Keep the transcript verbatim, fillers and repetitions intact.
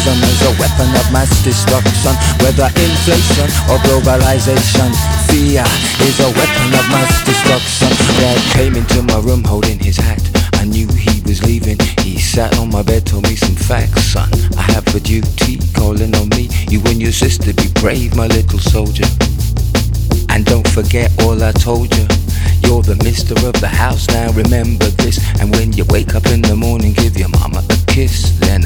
Capitalism is a weapon of mass destruction. Whether inflation or globalization, fear is a weapon of mass destruction. Dad came into my room holding his hat. I knew he was leaving. He sat on my bed, told me some facts. Son, I have a duty calling on me. You and your sister, be brave, my little soldier. And don't forget all I told you. You're the mister of the house now, remember this. And when you wake up in the morning, give your mama a kiss. Then